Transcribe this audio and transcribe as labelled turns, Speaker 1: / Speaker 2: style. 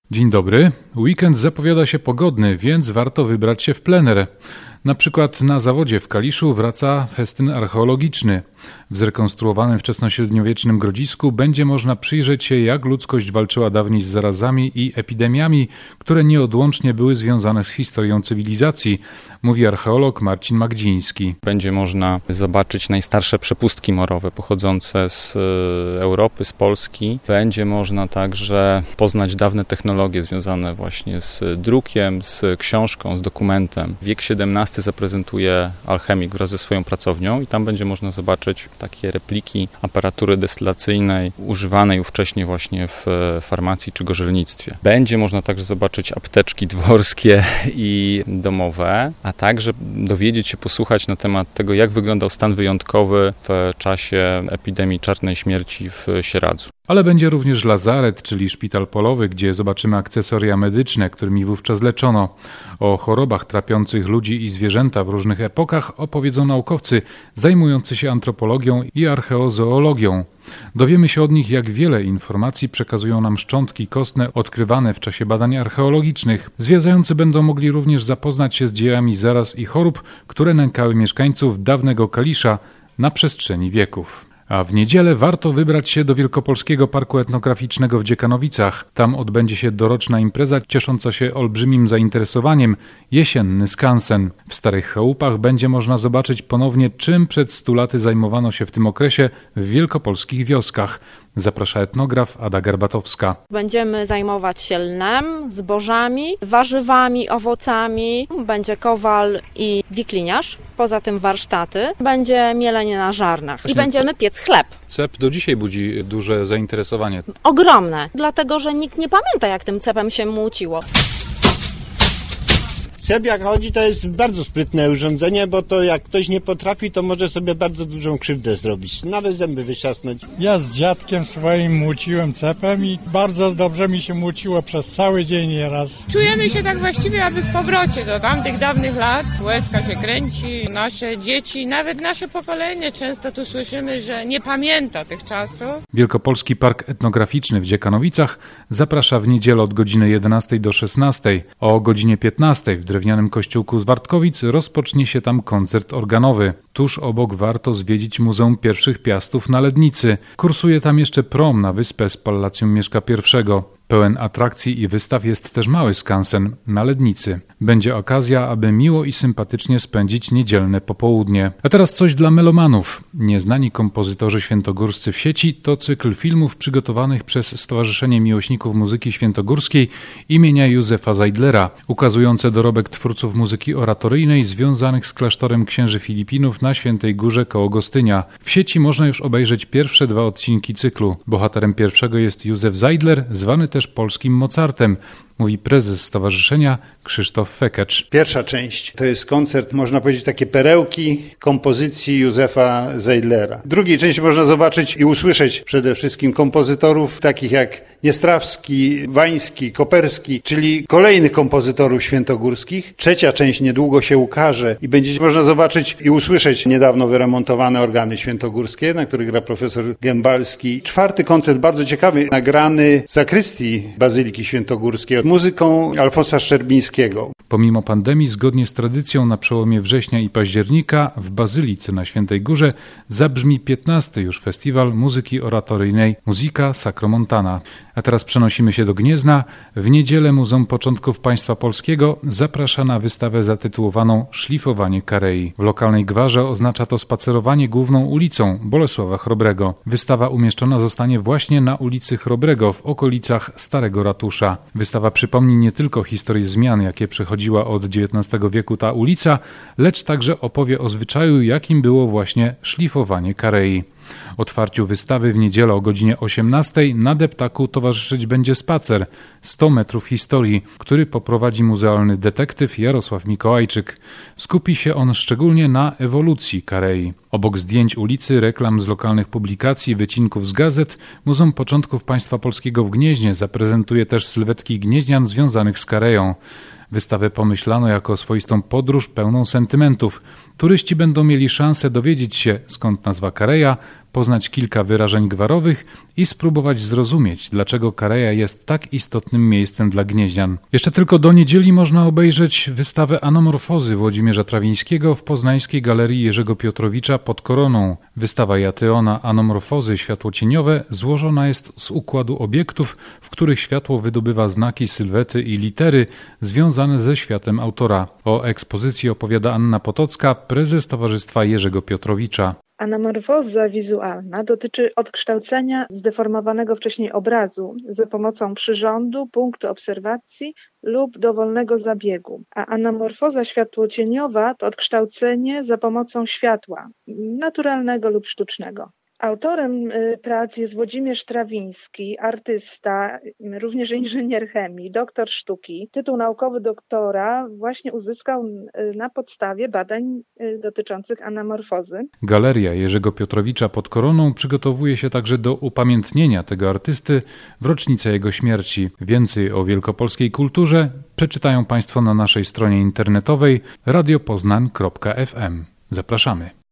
Speaker 1: Dzień dobry. Weekend zapowiada się pogodny, więc warto wybrać się w plener. Na przykład na zawodzie w Kaliszu wraca festyn archeologiczny. W zrekonstruowanym wczesnośredniowiecznym Grodzisku będzie można przyjrzeć się, jak ludzkość walczyła dawniej z zarazami i epidemiami, które nieodłącznie były związane z historią cywilizacji, mówi archeolog Marcin Magdziński.
Speaker 2: Będzie można zobaczyć najstarsze przepustki morowe pochodzące z Europy, z Polski. Będzie można także poznać dawne technologie związane właśnie z drukiem, z książką, z dokumentem. Wiek XVII zaprezentuje alchemik wraz ze swoją pracownią i tam będzie można zobaczyć takie repliki aparatury destylacyjnej używanej ówcześnie właśnie w farmacji czy gorzelnictwie. Będzie można także zobaczyć apteczki dworskie i domowe, a także dowiedzieć się, posłuchać na temat tego, jak wyglądał stan wyjątkowy w czasie epidemii czarnej śmierci w Sieradzu.
Speaker 1: Ale będzie również lazaret, czyli szpital polowy, gdzie zobaczymy akcesoria medyczne, którymi wówczas leczono. O chorobach trapiących ludzi i zwierzęta w różnych epokach opowiedzą naukowcy zajmujący się antropologią i archeozoologią. Dowiemy się od nich, jak wiele informacji przekazują nam szczątki kostne odkrywane w czasie badań archeologicznych. Zwiedzający będą mogli również zapoznać się z dziejami zaraz i chorób, które nękały mieszkańców dawnego Kalisza na przestrzeni wieków. A w niedzielę warto wybrać się do Wielkopolskiego Parku Etnograficznego w Dziekanowicach. Tam odbędzie się doroczna impreza ciesząca się olbrzymim zainteresowaniem – jesienny skansen. W Starych Chałupach będzie można zobaczyć ponownie, czym przed 100 laty zajmowano się w tym okresie w wielkopolskich wioskach. Zaprasza etnograf Ada Garbatowska.
Speaker 3: Będziemy zajmować się lnem, zbożami, warzywami, owocami. Będzie kowal i wikliniarz. Poza tym warsztaty. Będzie mielenie na żarnach. I będziemy piec chleb.
Speaker 1: Cep do dzisiaj budzi duże zainteresowanie.
Speaker 3: Ogromne, dlatego że nikt nie pamięta, jak tym cepem się młóciło.
Speaker 4: Cep jak chodzi, to jest bardzo sprytne urządzenie, bo to jak ktoś nie potrafi, to może sobie bardzo dużą krzywdę zrobić. Nawet zęby wytrzasnąć.
Speaker 5: Ja z dziadkiem swoim młóciłem cepem i bardzo dobrze mi się młóciło przez cały dzień nieraz.
Speaker 6: Czujemy się tak właściwie, aby w powrocie do tamtych dawnych lat. Łezka się kręci, nasze dzieci, nawet nasze pokolenie często tu słyszymy, że nie pamięta tych czasów.
Speaker 1: Wielkopolski Park Etnograficzny w Dziekanowicach zaprasza w niedzielę od godziny 11 do 16. O godzinie 15 w drewnianym kościółku z Wartkowic rozpocznie się tam koncert organowy. Tuż obok warto zwiedzić Muzeum Pierwszych Piastów na Lednicy. Kursuje tam jeszcze prom na wyspę z Pallacjum Mieszka I. Pełen atrakcji i wystaw jest też mały skansen na Lednicy. Będzie okazja, aby miło i sympatycznie spędzić niedzielne popołudnie. A teraz coś dla melomanów. Nieznani kompozytorzy świętogórscy w sieci to cykl filmów przygotowanych przez Stowarzyszenie Miłośników Muzyki Świętogórskiej imienia Józefa Zajdlera, ukazujące dorobek twórców muzyki oratoryjnej związanych z klasztorem księży Filipinów na Świętej Górze koło Gostynia. W sieci można już obejrzeć pierwsze 2 odcinki cyklu. Bohaterem pierwszego jest Józef Zajdler, zwany też polskim Mozartem, mówi prezes stowarzyszenia Krzysztof Fekecz.
Speaker 7: Pierwsza część to jest koncert, można powiedzieć, takie perełki kompozycji Józefa Zajdlera. W drugiej części można zobaczyć i usłyszeć przede wszystkim kompozytorów takich jak Niestrawski, Wański, Koperski, czyli kolejnych kompozytorów świętogórskich. Trzecia część niedługo się ukaże i będzie można zobaczyć i usłyszeć niedawno wyremontowane organy świętogórskie, na których gra profesor Gębalski. 4. koncert bardzo ciekawy, nagrany z zakrystii Bazyliki Świętogórskiej muzyką Alfonsa Szczerbińskiego.
Speaker 1: Pomimo pandemii, zgodnie z tradycją na przełomie września i października w Bazylice na Świętej Górze zabrzmi 15. już festiwal muzyki oratoryjnej Musica Sacromontana. A teraz przenosimy się do Gniezna. W niedzielę Muzeum Początków Państwa Polskiego zaprasza na wystawę zatytułowaną Szlifowanie Karei. W lokalnej gwarze oznacza to spacerowanie główną ulicą Bolesława Chrobrego. Wystawa umieszczona zostanie właśnie na ulicy Chrobrego w okolicach Starego Ratusza. Wystawa przypomni nie tylko historię zmian, jakie przechodziła od XIX wieku ta ulica, lecz także opowie o zwyczaju, jakim było właśnie szlifowanie Karei. Otwarciu wystawy w niedzielę o godzinie 18 na deptaku towarzyszyć będzie spacer 100 metrów historii, który poprowadzi muzealny detektyw Jarosław Mikołajczyk. Skupi się on szczególnie na ewolucji Karei. Obok zdjęć ulicy, reklam z lokalnych publikacji, wycinków z gazet, Muzeum Początków Państwa Polskiego w Gnieźnie zaprezentuje też sylwetki gnieźnian związanych z Kareją. Wystawę pomyślano jako swoistą podróż pełną sentymentów. Turyści będą mieli szansę dowiedzieć się, skąd nazwa Kareja, poznać kilka wyrażeń gwarowych i spróbować zrozumieć, dlaczego Kareja jest tak istotnym miejscem dla gnieźnian. Jeszcze tylko do niedzieli można obejrzeć wystawę Anomorfozy Włodzimierza Trawińskiego w poznańskiej Galerii Jerzego Piotrowicza pod Koroną. Wystawa Jatyona Anomorfozy światłocieniowe złożona jest z układu obiektów, w których światło wydobywa znaki, sylwety i litery związane ze światem autora. O ekspozycji opowiada Anna Potocka, prezes Towarzystwa Jerzego Piotrowicza.
Speaker 8: Anamorfoza wizualna dotyczy odkształcenia zdeformowanego wcześniej obrazu za pomocą przyrządu, punktu obserwacji lub dowolnego zabiegu, a anamorfoza światłocieniowa to odkształcenie za pomocą światła, naturalnego lub sztucznego. Autorem prac jest Włodzimierz Trawiński, artysta, również inżynier chemii, doktor sztuki. Tytuł naukowy doktora właśnie uzyskał na podstawie badań dotyczących anamorfozy.
Speaker 1: Galeria Jerzego Piotrowicza pod Koroną przygotowuje się także do upamiętnienia tego artysty w rocznicę jego śmierci. Więcej o wielkopolskiej kulturze przeczytają Państwo na naszej stronie internetowej radiopoznań.fm. Zapraszamy.